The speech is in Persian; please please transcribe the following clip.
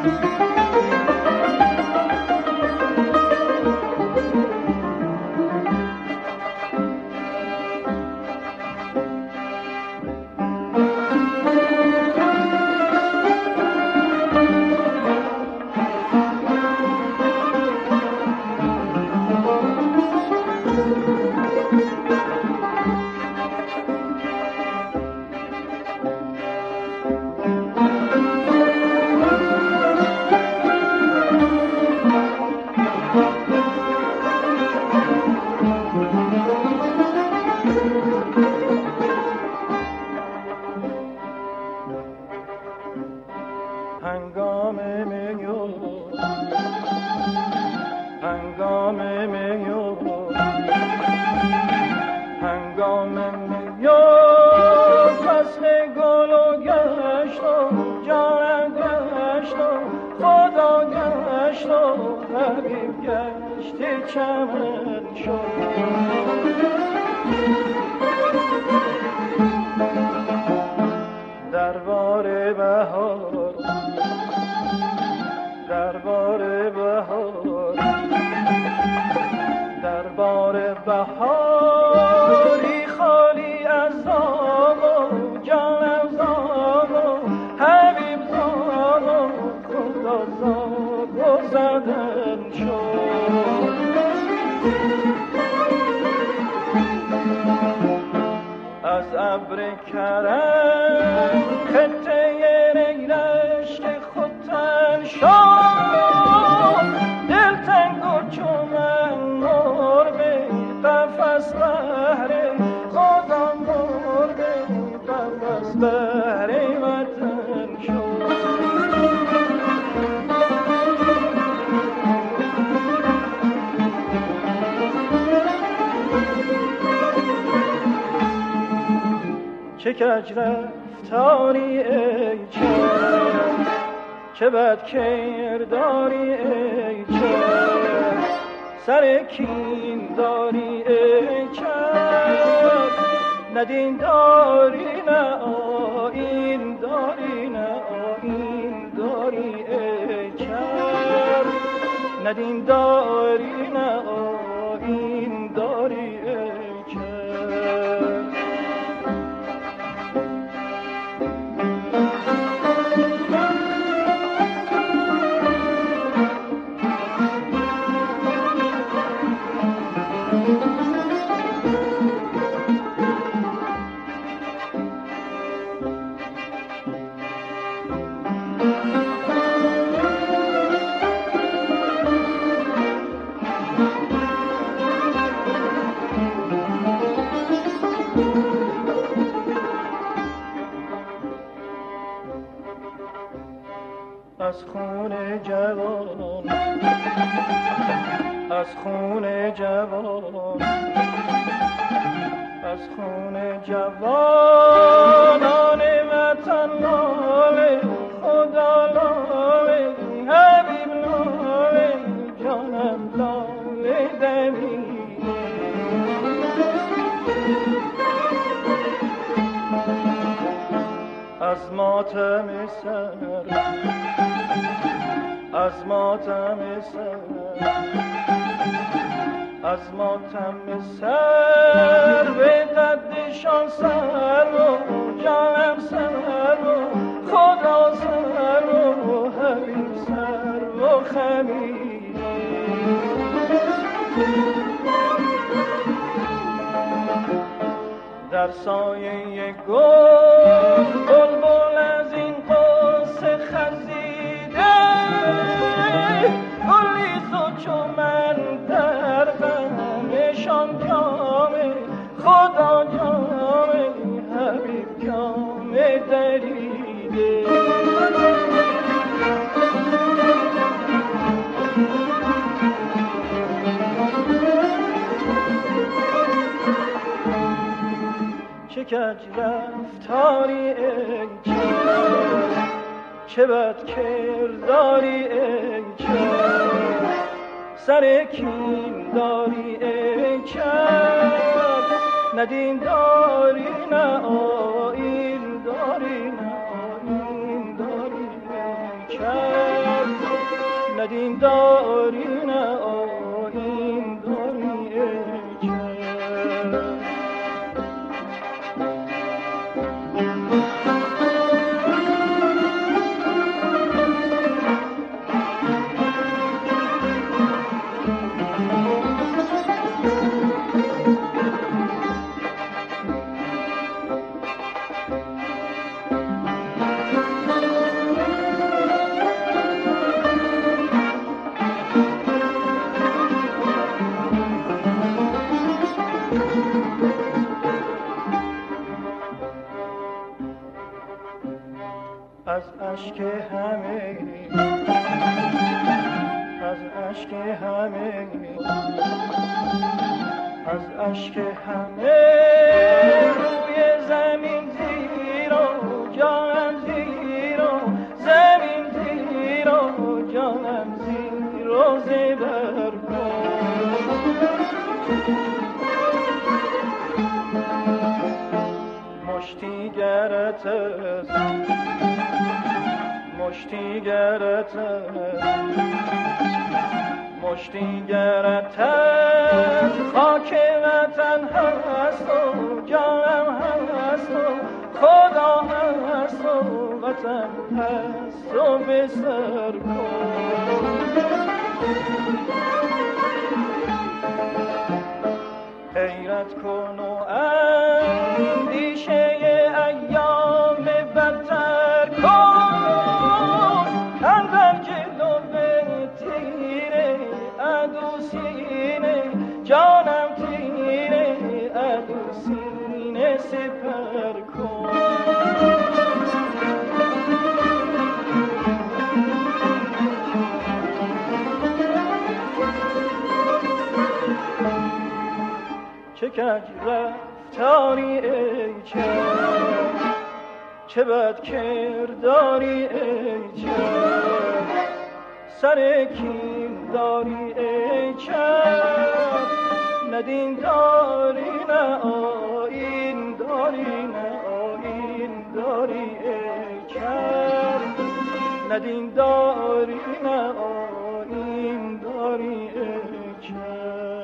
چه کج رفتاری ای چه، چه بد کرداری ای چه، سر کین داری ای چه، نه دین داری نه آیین داری نه آیین داری ای چه، نه دین داری نه آیین داری ای چه. از خون جوان، از خون جوان، از خون جوانان وطن لاله، خدا لاله، حبیب لاله، جانم لاله دمیده. از ماتم سر، از ماتم سر، از ماتم سر به قدشان سر و جانم سر و خدا سر و حبیب سر و خمیده. در سایه گل بلبل از این قصه خزیده، گلی زو چو من در غمشان جامه، خدا جامه، حبیب جامه دریده. چه کج رفتاری ای چه، چه بد کرداری ای چه، سر کین داری ای چه، نه دین داری نه آیین داری نه آیین داری ای چه. ندین داری نه آیین داری ای چشم. از اشک همه از اشک همه از اشک همه روی زمین زیر و جانم زیر و زمین زیر و جانم زیر و زبر کن. مشتی گرت مشتی گرت مشتی گرت خاک وطن هست و جانم هست و خدا هست و وطن هست و به سر کن. حیرت کن و اندیشه ایام بدتر کن. اندر جلو تیره عدو سینه جانم تیره عدو سینه سپر کن. چه کج رفتاری ای چشم، چه بد کرداری ای چشم، سر کین داری ای چشم. ندین داری نه آیین داری نه آیین داری ای چشم. ندین داری نه آیین داری ای چشم.